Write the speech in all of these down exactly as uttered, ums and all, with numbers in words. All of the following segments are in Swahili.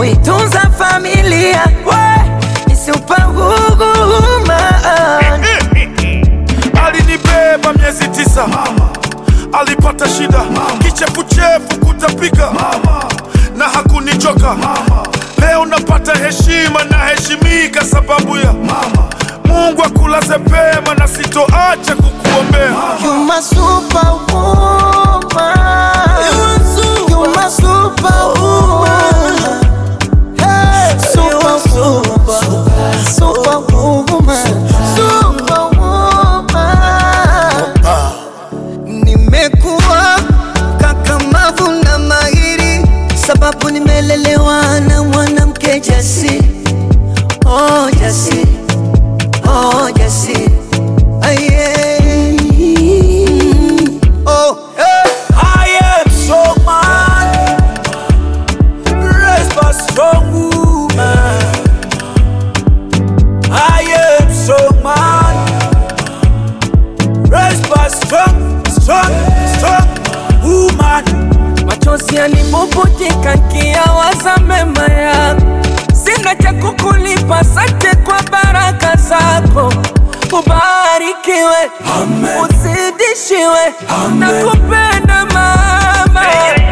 kuitunza familia. Ni superwoman. Alinibeba miezi tisa mama. Alipata shida mama. Kichefuchefu kutapika mama. Na hakunichoka mama. Leo napata heshima na heshimika sababu ya mama. Mungu akulaze pema na sitoacha kukuombea. You my superwoman. You my superwoman. Hey, super, super, superwoman. Superwoman. Nimekuwa kakamavu na mahiri, sababu nimelelewa na mwanamke jasiri. Oh, jasiri. Oh, jasiri. Aye. Oh, hey. I am so man, raised by strong woman. I am so man, raised by strong, strong, strong woman. Machozi yanibubutika nikiyawaza mema yako. Sina cha kukulipa, asante kwa baraka zako. Ubarikiwe, amen. Uzidishiwe, nakupenda mama.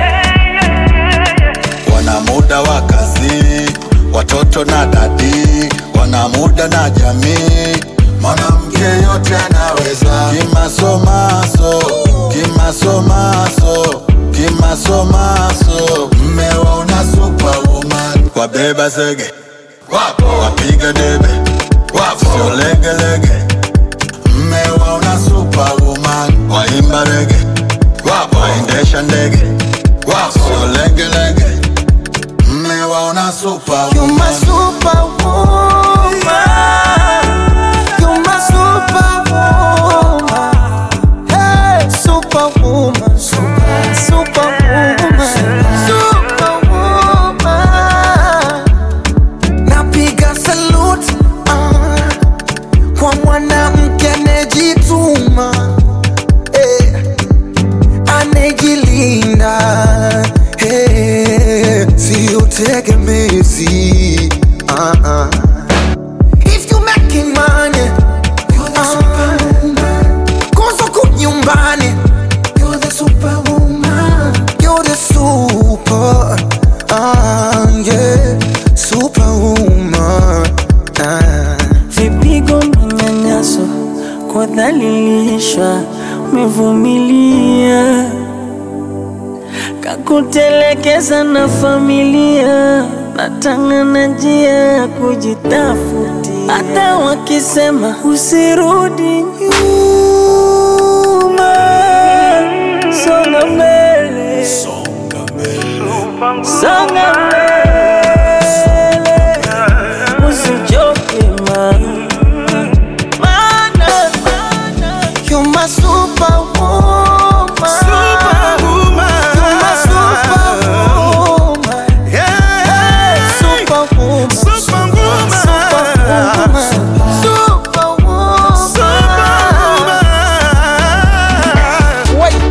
Wana muda wa kazi, watoto na dadi, wana muda na jamii. Mwanamke yote anaweza. Kimasomaso, kimasomaso, kimasomaso. Mmewa una superwoman. Wabeba zege, wapo. Wapiga debe, wapo. Sio lege lege. Mmewa una superwoman. Waimba rege, wapo. Waendesha ndege, wapo. Sio lege lege. Mmewa una superwoman. You my superwoman. You my superwoman. Hey, superwoman. Super, superwoman. Superwoman. Napiga salute uh, kwa mwanamke anejituma, eh, anejilinda, eh, sio tegemezi. uh -uh. If you making money, you're the uh, superwoman. Kozo kunyumbani, you're the superwoman. You're the super, uh, yeah, superwoman. uh. Vipigo, manyanyaso, kudhalilishwa, umevumilia, kakutelekeza na familia, natangana njia kujitafuti. Hata wakisema usirudi nyuma, songa mbele, songa mbele, songa mbele, usichoke mana. You my superwoman. Superwoman. You my superwoman. Yeah. Superwoman. Superwoman. Superwoman. Superwoman. Superwoman. Wait.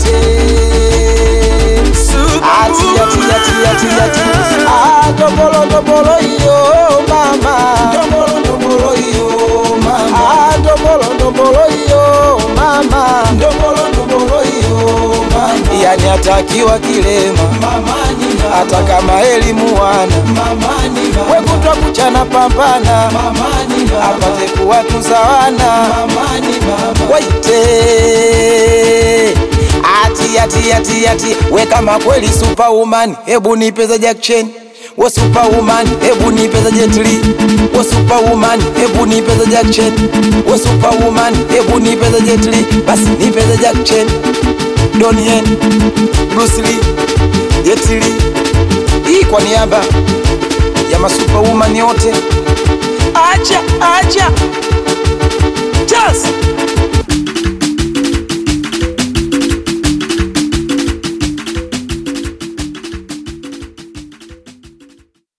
Ati ati ati ati ati. Ah, dobolo dobolo yo mama. Dobolo dobolo yo mama. Ah, dobolo dobolo yo mama. Dobolo dobolo yo mama. Yani atakiwa kilema mama nina. Hata kama elimu wana mama nina. We kutwa kuchana pambana mama nina. Apate kuwatuza wana mama nina. Waite ati ati ati ati. We kama kweli superwoman, hebu nipeza Jack Chen. We superwoman, hebu nipeza Jet Li. We superwoman, hebu nipeza Jack Chen. We superwoman, hebu nipeza Jet Li. Basi nipeza Jack Chen, Donnie Yen, Bruce Lee, Jet Li. Hii kwa niaba ya masuperwoman yote. Acha, acha, just